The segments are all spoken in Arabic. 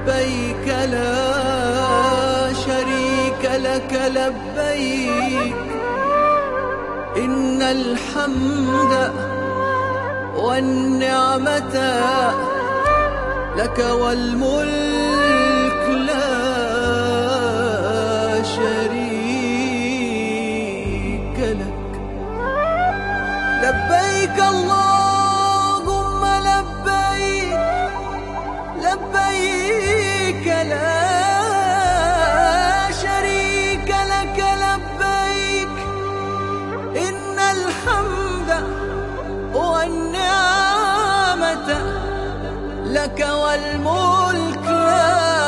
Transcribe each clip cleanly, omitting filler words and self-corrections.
لبيك لا شريك لك لبيك إن الحمد والنعمة لك والملك لا شريك لك. لبيك اللهم لبيك لبيك لا شريك لك لبيك إن الحمد والنعمة لك والملك لا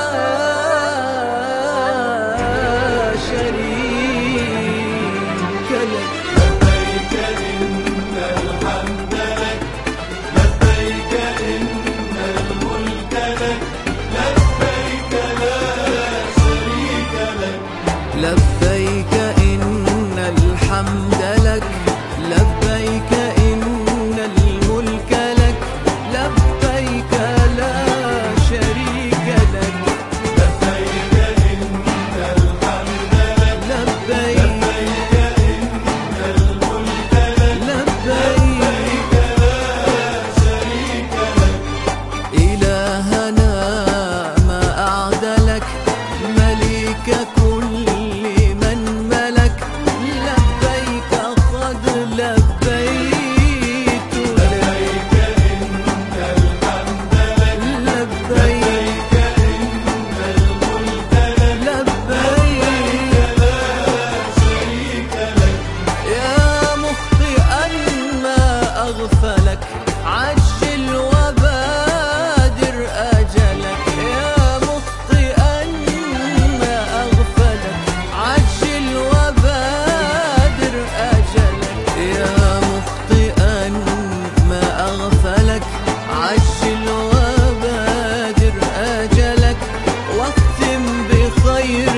شريك لك. لبيك إن الحمد لك لبيك إن الملك لك لبيك لا شريك لك. لبيك إن الحمد لك لبيك إن الملك لك لبيك لا شريك لك. لبيك إن الحمد لك لبيك لبيك إن الملك لك لبيك لا شريك لك. إلهنا ما أعدلك مليك كل من ملك لبيك قد لبيت لبيك إن الحمد لك لبيك لبيك إن الملك لك لبيك لا شريك لك. يا مخطئا ما أغفلك عجل وبادر أجلك. يا مخطئا ما أغفلك عجل وبادر أجلك. يا مخطئا ما أغفلك عجل وبادر أجلك واختم بخير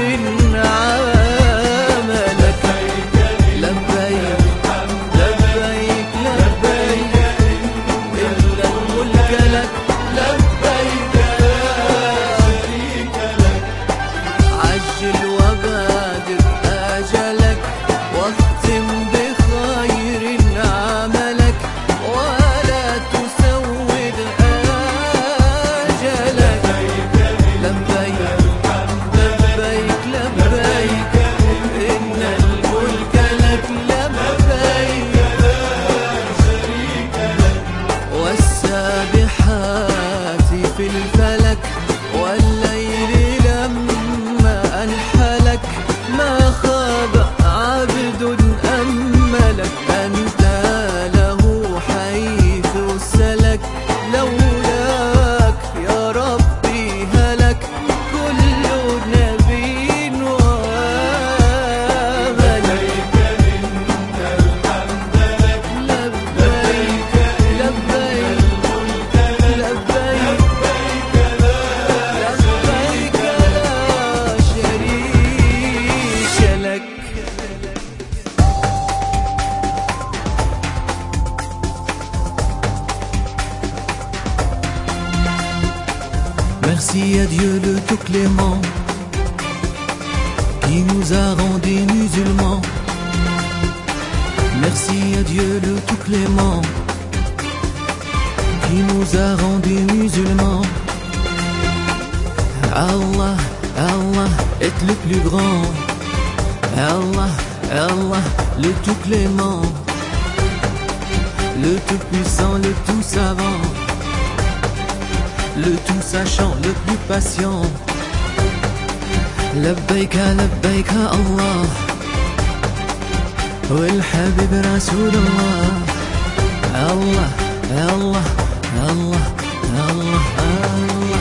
عملك. لبيك لبيك لبيك إن الملك لك لبيك لا شريك لك. عجل وبادر أجلك واختم بخير عملك ولا تسود أجلك. لبيك لبيك لبيك إن الملك لك لبيك والسابحات في الفلك والليل لما أنحلك ما خاب عبد أملك. أنت له حيث سلك لولاك يا ربي هلك كل نبي وملك. لبيك إن الحمد لك لبيك لبيك لبيك لبيك لا شريك لك. Merci à Dieu le tout clément qui nous a rendus musulmans. Merci à Dieu le tout clément qui nous a rendus musulmans. Allah, Allah est le plus grand. Allah, Allah le tout clément, le tout puissant, le tout savant, le tout sachant, le plus patient. لبيك لبيك الله والحبيب رسول الله. الله الله الله الله الله